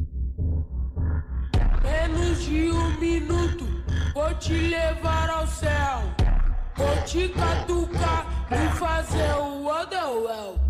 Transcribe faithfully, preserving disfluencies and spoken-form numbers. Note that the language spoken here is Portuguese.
Menos de um minuto, vou te levar ao céu. Vou te catucar e fazer o Wonderwell.